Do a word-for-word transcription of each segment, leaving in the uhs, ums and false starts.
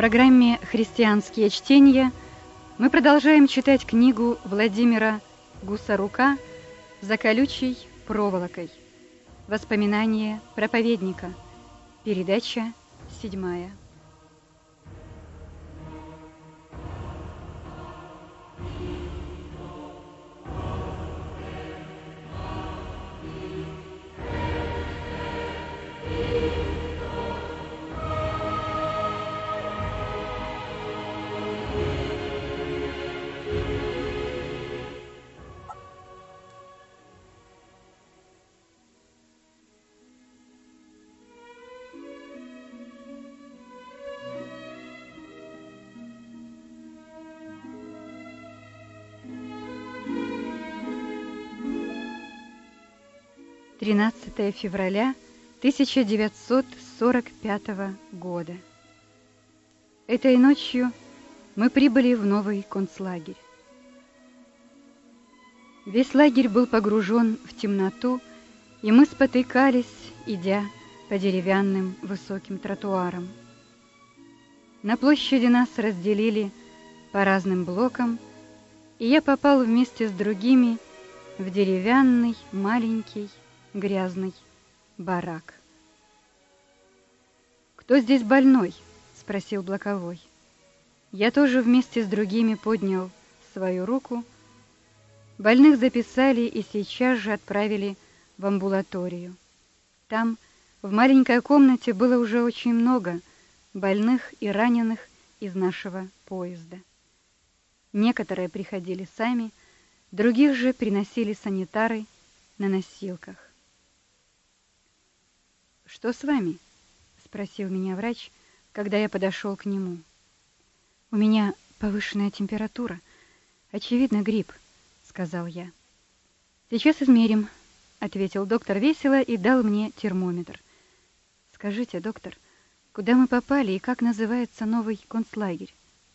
программе «Христианские чтения» мы продолжаем читать книгу Владимира Гусарука «За колючей проволокой. Воспоминания проповедника». Передача седьмая. тринадцатое февраля тысяча девятьсот сорок пятого года. Этой ночью мы прибыли в новый концлагерь. Весь лагерь был погружен в темноту, и мы спотыкались, идя по деревянным высоким тротуарам. На площади нас разделили по разным блокам, и я попал вместе с другими в деревянный маленький грязный барак. «Кто здесь больной?» — спросил блоковой. Я тоже вместе с другими поднял свою руку. Больных записали и сейчас же отправили в амбулаторию. Там, в маленькой комнате, было уже очень много больных и раненых из нашего поезда. Некоторые приходили сами, других же приносили санитары на носилках. «Что с вами?» — спросил меня врач, когда я подошел к нему. «У меня повышенная температура. Очевидно, грипп», — сказал я. «Сейчас измерим», — ответил доктор весело и дал мне термометр. «Скажите, доктор, куда мы попали и как называется новый концлагерь?»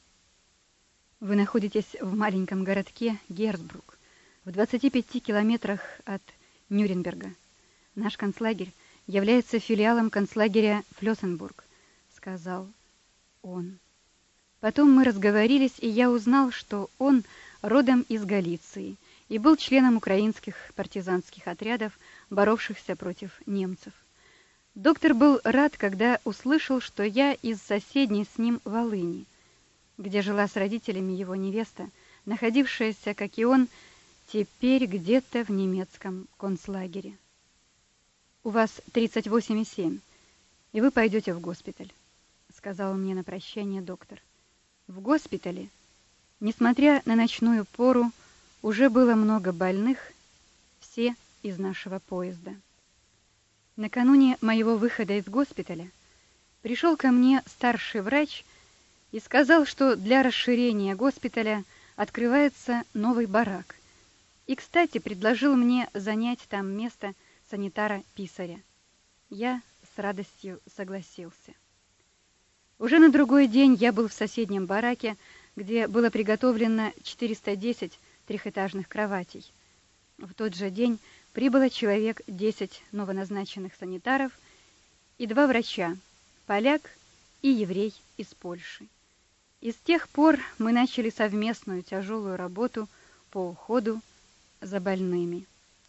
«Вы находитесь в маленьком городке Герцбрук, в двадцати пяти километрах от Нюрнберга. Наш концлагерь является филиалом концлагеря Флёссенбург», — сказал он. Потом мы разговорились, и я узнал, что он родом из Галиции и был членом украинских партизанских отрядов, боровшихся против немцев. Доктор был рад, когда услышал, что я из соседней с ним Волыни, где жила с родителями его невеста, находившаяся, как и он, теперь где-то в немецком концлагере. «У вас тридцать восемь и семь, и вы пойдете в госпиталь», — сказал мне на прощание доктор. В госпитале, несмотря на ночную пору, уже было много больных, все из нашего поезда. Накануне моего выхода из госпиталя пришел ко мне старший врач и сказал, что для расширения госпиталя открывается новый барак, и, кстати, предложил мне занять там место санитара-писаря. Я с радостью согласился. Уже на другой день я был в соседнем бараке, где было приготовлено четыреста десять трехэтажных кроватей. В тот же день прибыло человек десять новоназначенных санитаров и два врача, поляк и еврей из Польши. И с тех пор мы начали совместную тяжелую работу по уходу за больными.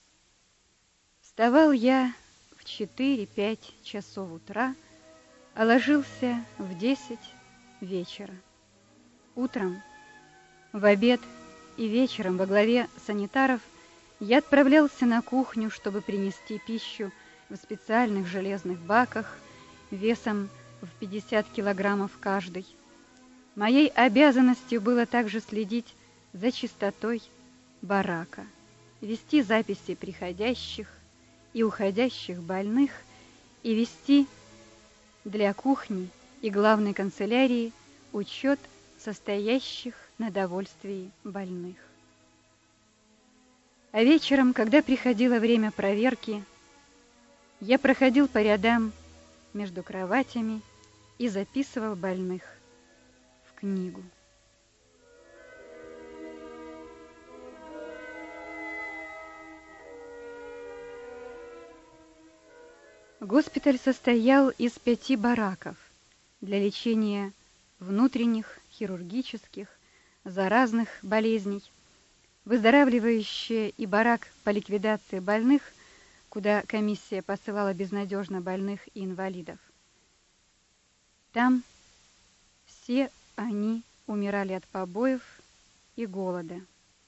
Вставал я в четыре-пять часов утра, а ложился в десять вечера. Утром, в обед и вечером во главе санитаров я отправлялся на кухню, чтобы принести пищу в специальных железных баках весом в пятьдесят килограммов каждый. Моей обязанностью было также следить за чистотой барака, вести записи приходящих и уходящих больных и вести для кухни и главной канцелярии учет состоящих на довольствии больных. А вечером, когда приходило время проверки, я проходил по рядам между кроватями и записывал больных в книгу. Госпиталь состоял из пяти бараков для лечения внутренних, хирургических, заразных болезней, выздоравливающие и барак по ликвидации больных, куда комиссия посылала безнадежно больных и инвалидов. Там все они умирали от побоев и голода.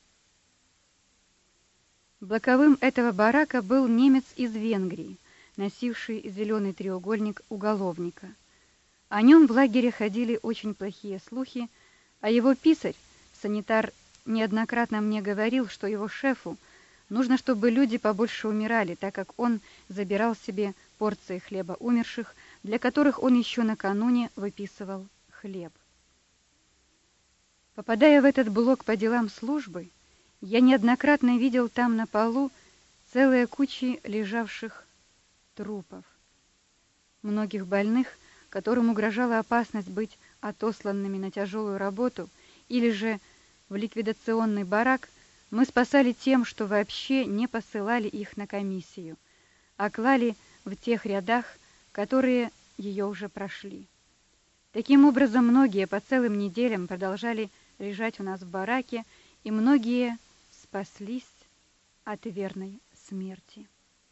Блоковым этого барака был немец из Венгрии, носивший зеленый треугольник уголовника. О нем в лагере ходили очень плохие слухи, а его писарь, санитар, неоднократно мне говорил, что его шефу нужно, чтобы люди побольше умирали, так как он забирал себе порции хлеба умерших, для которых он еще накануне выписывал хлеб. Попадая в этот блок по делам службы, я неоднократно видел там на полу целые кучи лежавших трупов. Многих больных, которым угрожала опасность быть отосланными на тяжелую работу или же в ликвидационный барак, мы спасали тем, что вообще не посылали их на комиссию, а клали в тех рядах, которые ее уже прошли. Таким образом, многие по целым неделям продолжали лежать у нас в бараке, и многие спаслись от верной смерти.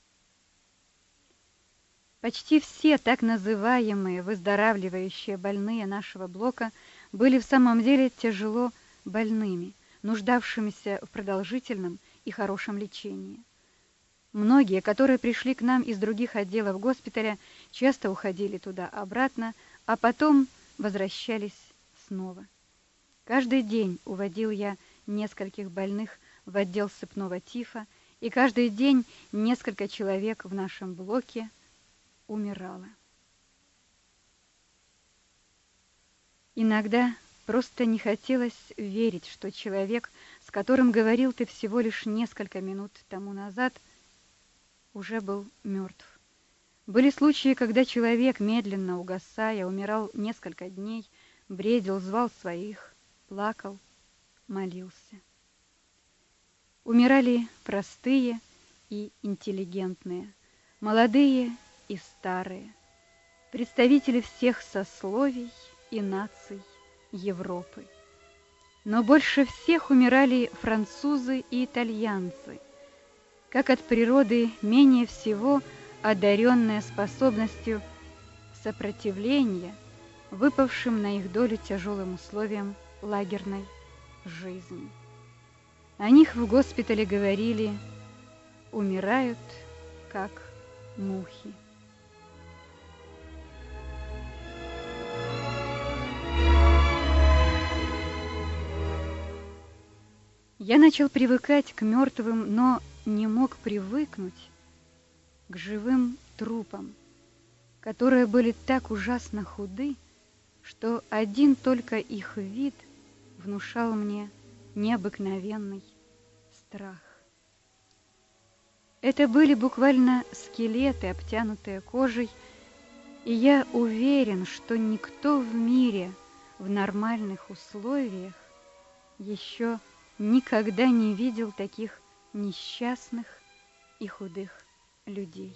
Почти все так называемые выздоравливающие больные нашего блока были в самом деле тяжело больными, нуждавшимися в продолжительном и хорошем лечении. Многие, которые пришли к нам из других отделов госпиталя, часто уходили туда-обратно, а потом возвращались снова. Каждый день уводил я нескольких больных в отдел сыпного тифа, и каждый день несколько человек в нашем блоке умирало. Иногда просто не хотелось верить, что человек, с которым говорил ты всего лишь несколько минут тому назад, уже был мертв. Были случаи, когда человек, медленно угасая, умирал несколько дней, бредил, звал своих, плакал, молился. Умирали простые и интеллигентные, молодые и старые, представители всех сословий и наций Европы. Но больше всех умирали французы и итальянцы, как от природы менее всего одаренные способностью сопротивления выпавшим на их долю тяжелым условиям лагерной жизни. О них в госпитале говорили: умирают, как мухи. Я начал привыкать к мертвым, но не мог привыкнуть к живым трупам, которые были так ужасно худы, что один только их вид внушал мне необыкновенный страх. Это были буквально скелеты, обтянутые кожей, и я уверен, что никто в мире в нормальных условиях еще никогда не видел таких несчастных и худых людей.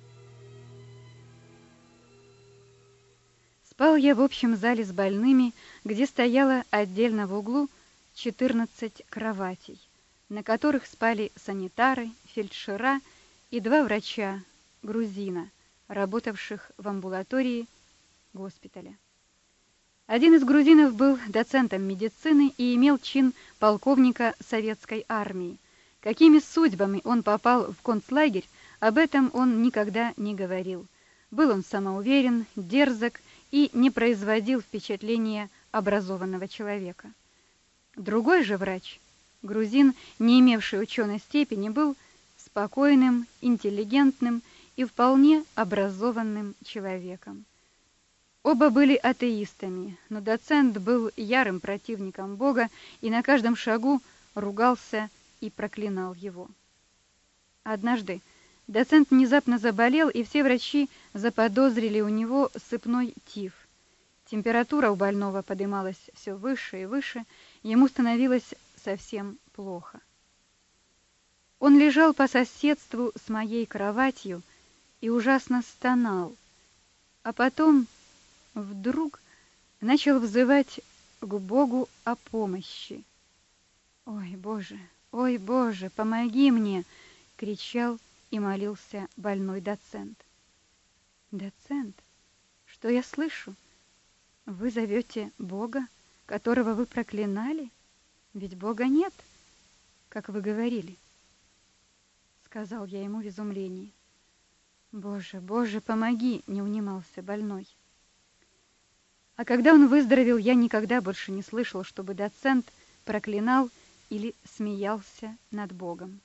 Спал я в общем зале с больными, где стояло отдельно в углу четырнадцать кроватей, на которых спали санитары, фельдшера и два врача, грузина, работавших в амбулатории госпиталя. Один из грузинов был доцентом медицины и имел чин полковника советской армии. Какими судьбами он попал в концлагерь, об этом он никогда не говорил. Был он самоуверен, дерзок и не производил впечатления образованного человека. Другой же врач, грузин, не имевший ученой степени, был спокойным, интеллигентным и вполне образованным человеком. Оба были атеистами, но доцент был ярым противником Бога и на каждом шагу ругался и проклинал его. Однажды доцент внезапно заболел, и все врачи заподозрили у него сыпной тиф. Температура у больного поднималась все выше и выше, ему становилось совсем плохо. Он лежал по соседству с моей кроватью и ужасно стонал, а потом вдруг начал взывать к Богу о помощи. «Ой, Боже, ой, Боже, помоги мне!» — кричал и молился больной доцент. «Доцент, что я слышу? Вы зовете Бога, которого вы проклинали? Ведь Бога нет, как вы говорили», — сказал я ему в изумлении. «Боже, Боже, помоги!» — не унимался больной. А когда он выздоровел, я никогда больше не слышал, чтобы доцент проклинал или смеялся над Богом.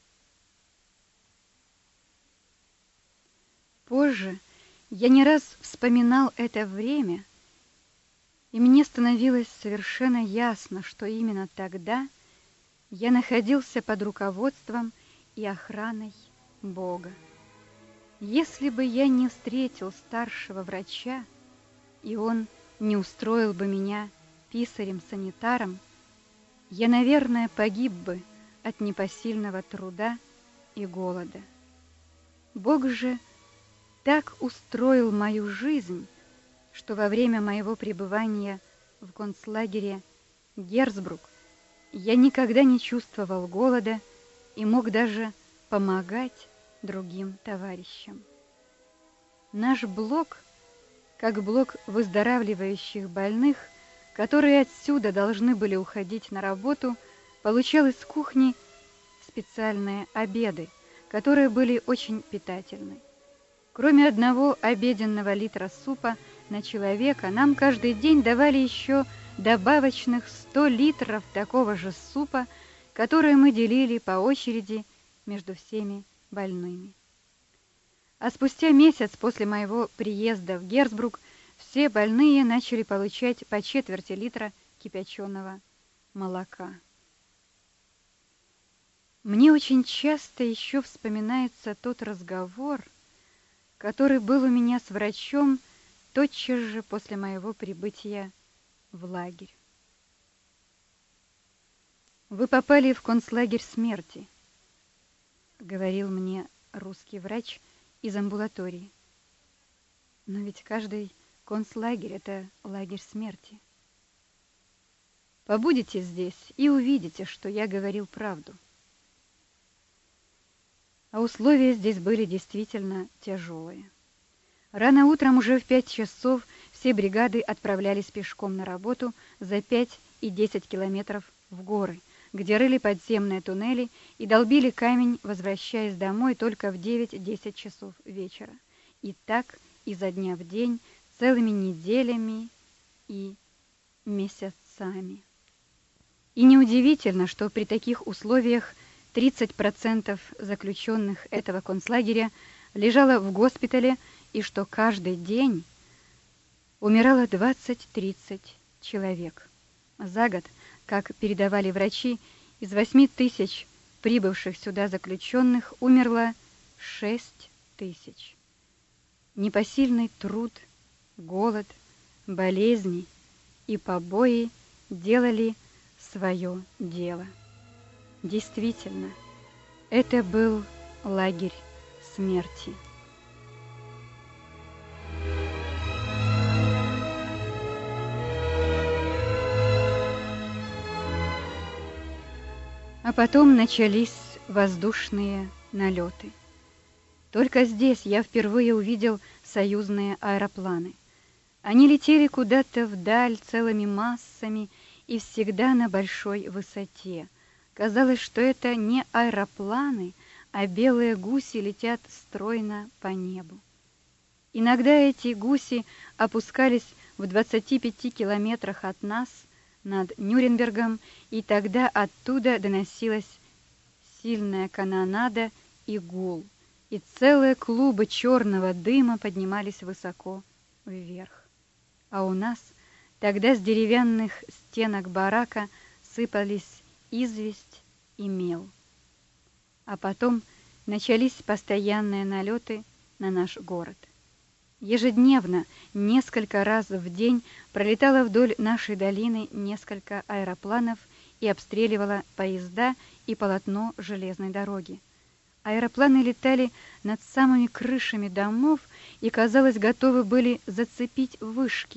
Позже я не раз вспоминал это время, и мне становилось совершенно ясно, что именно тогда я находился под руководством и охраной Бога. Если бы я не встретил старшего врача, и он не устроил бы меня писарем-санитаром, я, наверное, погиб бы от непосильного труда и голода. Бог же так устроил мою жизнь, что во время моего пребывания в концлагере Герцбрук я никогда не чувствовал голода и мог даже помогать другим товарищам. Наш блок, как блок выздоравливающих больных, которые отсюда должны были уходить на работу, получал из кухни специальные обеды, которые были очень питательны. Кроме одного обеденного литра супа на человека, нам каждый день давали еще добавочных сто литров такого же супа, которые мы делили по очереди между всеми больными. А спустя месяц после моего приезда в Герцбрук все больные начали получать по четверти литра кипяченого молока. Мне очень часто еще вспоминается тот разговор, который был у меня с врачом тотчас же после моего прибытия в лагерь. «Вы попали в концлагерь смерти», — говорил мне русский врач из амбулатории. «Но ведь каждый концлагерь — это лагерь смерти. Побудете здесь и увидите, что я говорил правду». А условия здесь были действительно тяжелые. Рано утром, уже в пять часов, все бригады отправлялись пешком на работу за пять и десять километров в горы, где рыли подземные туннели и долбили камень, возвращаясь домой только в девять-десять часов вечера. И так изо дня в день, целыми неделями и месяцами. И неудивительно, что при таких условиях тридцать процентов заключенных этого концлагеря лежало в госпитале, и что каждый день умирало двадцать-тридцать человек. За год, как передавали врачи, из восьми тысяч прибывших сюда заключенных умерло шесть тысяч. Непосильный труд, голод, болезни и побои делали свое дело. Действительно, это был лагерь смерти. А потом начались воздушные налеты. Только здесь я впервые увидел союзные аэропланы. Они летели куда-то вдаль целыми массами и всегда на большой высоте. Казалось, что это не аэропланы, а белые гуси летят стройно по небу. Иногда эти гуси опускались в двадцати пяти километрах от нас над Нюрнбергом, и тогда оттуда доносилась сильная канонада и гул, и целые клубы черного дыма поднимались высоко вверх. А у нас тогда с деревянных стенок барака сыпались известь и мел. А потом начались постоянные налеты на наш город. Ежедневно, несколько раз в день, пролетало вдоль нашей долины несколько аэропланов и обстреливало поезда и полотно железной дороги. Аэропланы летали над самыми крышами домов и, казалось, готовы были зацепить вышки,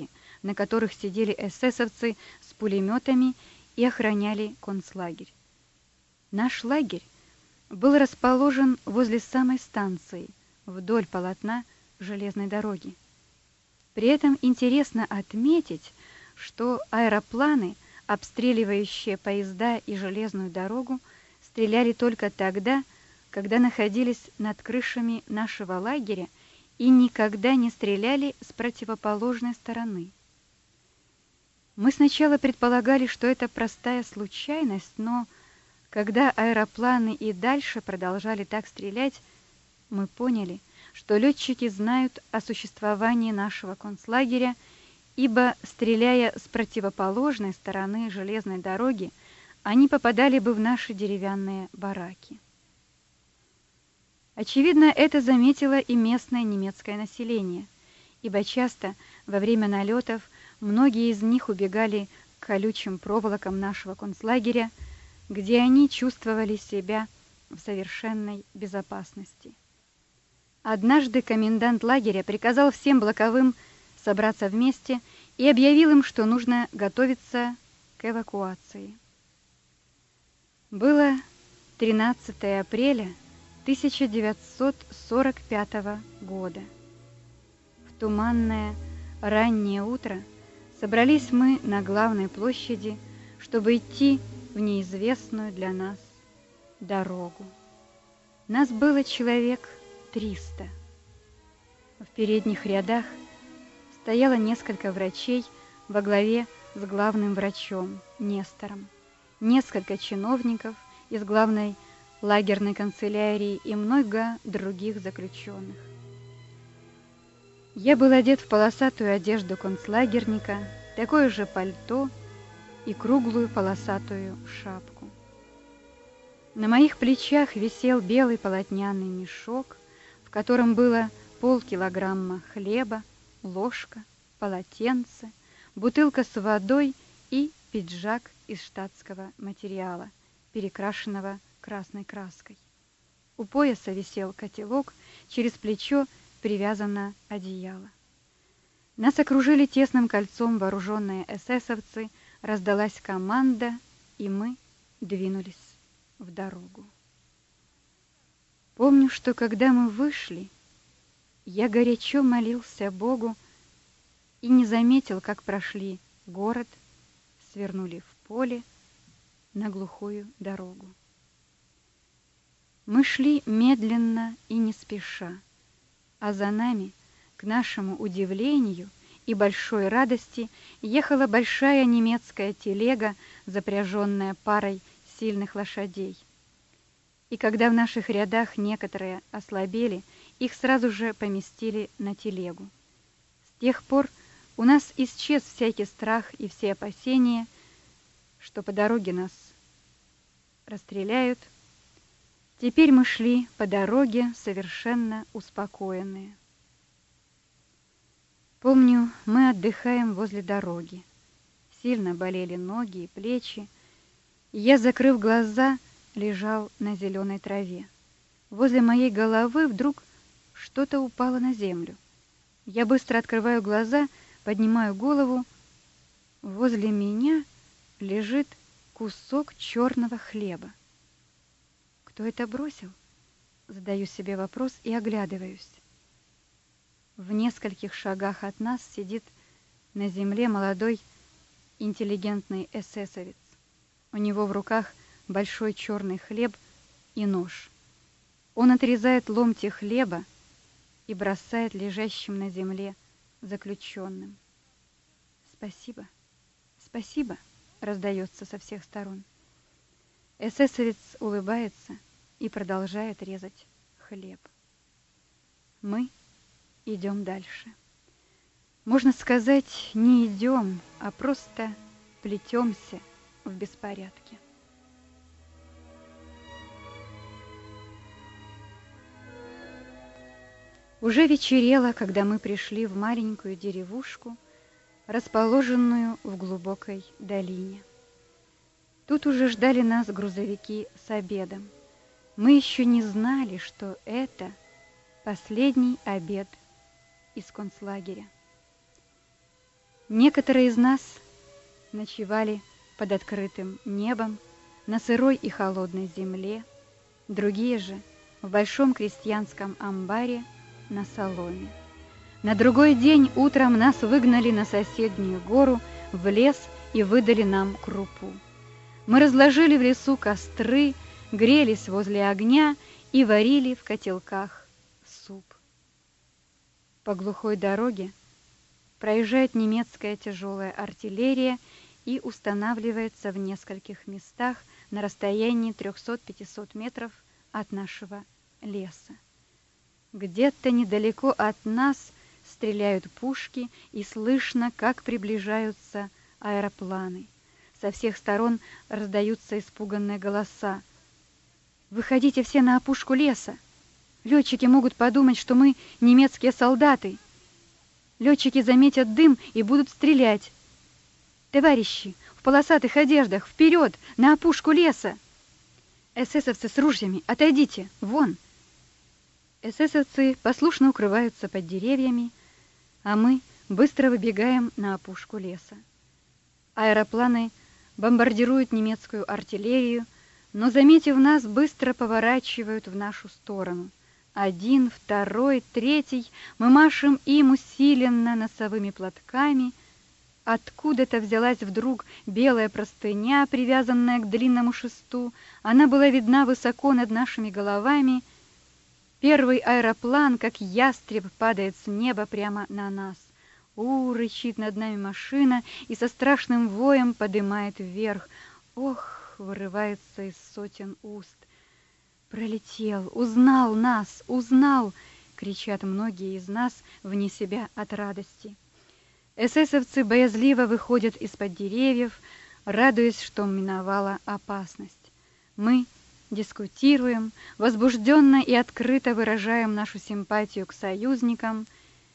на которых сидели эсэсовцы с пулеметами и охраняли концлагерь. Наш лагерь был расположен возле самой станции, вдоль полотна железной дороги. При этом интересно отметить, что аэропланы, обстреливающие поезда и железную дорогу, стреляли только тогда, когда находились над крышами нашего лагеря, и никогда не стреляли с противоположной стороны. Мы сначала предполагали, что это простая случайность, но когда аэропланы и дальше продолжали так стрелять, мы поняли, что летчики знают о существовании нашего концлагеря, ибо, стреляя с противоположной стороны железной дороги, они попадали бы в наши деревянные бараки. Очевидно, это заметило и местное немецкое население, ибо часто во время налетов многие из них убегали к колючим проволокам нашего концлагеря, где они чувствовали себя в совершенной безопасности. Однажды комендант лагеря приказал всем блоковым собраться вместе и объявил им, что нужно готовиться к эвакуации. Было тринадцатое апреля тысяча девятьсот сорок пятого года. В туманное раннее утро собрались мы на главной площади, чтобы идти в неизвестную для нас дорогу. Нас было человек триста. В передних рядах стояло несколько врачей во главе с главным врачом Нестором, несколько чиновников из главной лагерной канцелярии и много других заключенных. Я был одет в полосатую одежду концлагерника, такое же пальто и круглую полосатую шапку. На моих плечах висел белый полотняный мешок, в котором было полкилограмма хлеба, ложка, полотенце, бутылка с водой и пиджак из штатского материала, перекрашенного красной краской. У пояса висел котелок, через плечо привязано одеяло. Нас окружили тесным кольцом вооруженные эсэсовцы, раздалась команда, и мы двинулись в дорогу. Помню, что когда мы вышли, я горячо молился Богу и не заметил, как прошли город, свернули в поле на глухую дорогу. Мы шли медленно и не спеша, а за нами, к нашему удивлению и большой радости, ехала большая немецкая телега, запряженная парой сильных лошадей. И когда в наших рядах некоторые ослабели, их сразу же поместили на телегу. С тех пор у нас исчез всякий страх и все опасения, что по дороге нас расстреляют. Теперь мы шли по дороге совершенно успокоенные. Помню, мы отдыхаем возле дороги. Сильно болели ноги и плечи, и я, закрыв глаза, лежал на зеленой траве. Возле моей головы вдруг что-то упало на землю. Я быстро открываю глаза, поднимаю голову. Возле меня лежит кусок черного хлеба. Кто это бросил? Задаю себе вопрос и оглядываюсь. В нескольких шагах от нас сидит на земле молодой интеллигентный эсэсовец. У него в руках большой черный хлеб и нож. Он отрезает ломти хлеба и бросает лежащим на земле заключенным. «Спасибо, спасибо!» — раздается со всех сторон. Эсэсовец улыбается и продолжает резать хлеб. Мы идем дальше. Можно сказать, не идем, а просто плетемся в беспорядке. Уже вечерело, когда мы пришли в маленькую деревушку, расположенную в глубокой долине. Тут уже ждали нас грузовики с обедом. Мы еще не знали, что это последний обед из концлагеря. Некоторые из нас ночевали под открытым небом на сырой и холодной земле, другие же в большом крестьянском амбаре на соломе. На другой день утром нас выгнали на соседнюю гору в лес и выдали нам крупу. Мы разложили в лесу костры, грелись возле огня и варили в котелках суп. По глухой дороге проезжает немецкая тяжелая артиллерия и устанавливается в нескольких местах на расстоянии трёхсот-пятисот метров от нашего леса. Где-то недалеко от нас стреляют пушки, и слышно, как приближаются аэропланы. Со всех сторон раздаются испуганные голоса. «Выходите все на опушку леса! Летчики могут подумать, что мы немецкие солдаты. Летчики заметят дым и будут стрелять. Товарищи, в полосатых одеждах, вперед, на опушку леса! Эсэсовцы с ружьями, отойдите, вон!» Эсэсовцы послушно укрываются под деревьями, а мы быстро выбегаем на опушку леса. Аэропланы бомбардируют немецкую артиллерию, но, заметив нас, быстро поворачивают в нашу сторону. Один, второй, третий, мы машем им усиленно носовыми платками. Откуда-то взялась вдруг белая простыня, привязанная к длинному шесту. Она была видна высоко над нашими головами. Первый аэроплан, как ястреб, падает с неба прямо на нас. У, рычит над нами машина и со страшным воем подымает вверх. Ох, вырывается из сотен уст. «Пролетел, узнал нас, узнал!» — кричат многие из нас вне себя от радости. Эсэсовцы боязливо выходят из-под деревьев, радуясь, что миновала опасность. Мы дискутируем, возбужденно и открыто выражаем нашу симпатию к союзникам,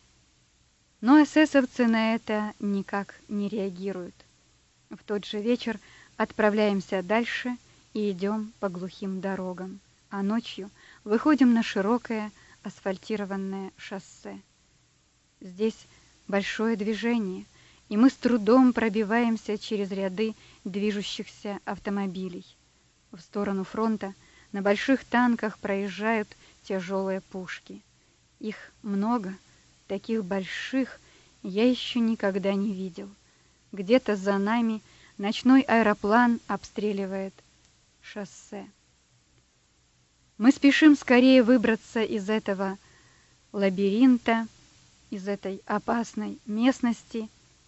но эсэсовцы на это никак не реагируют. В тот же вечер отправляемся дальше и идем по глухим дорогам, а ночью выходим на широкое асфальтированное шоссе. Здесь большое движение, и мы с трудом пробиваемся через ряды движущихся автомобилей. В сторону фронта на больших танках проезжают тяжелые пушки. Их много, таких больших я еще никогда не видел. Где-то за нами ночной аэроплан обстреливает шоссе. Мы спешим скорее выбраться из этого лабиринта, из этой опасной местности,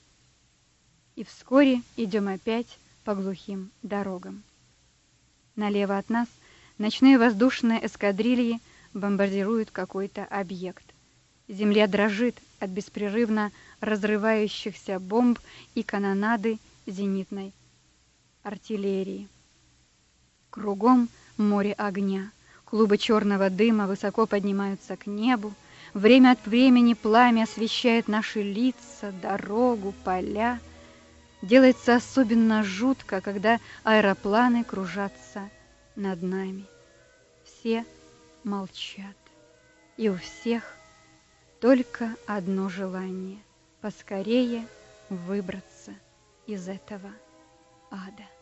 и вскоре идем опять по глухим дорогам. Налево от нас ночные воздушные эскадрильи бомбардируют какой-то объект. Земля дрожит от беспрерывно разрывающихся бомб и канонады зенитной артиллерии. Кругом море огня. Клубы черного дыма высоко поднимаются к небу. Время от времени пламя освещает наши лица, дорогу, поля. Делается особенно жутко, когда аэропланы кружатся над нами. Все молчат, и у всех только одно желание — поскорее выбраться из этого ада.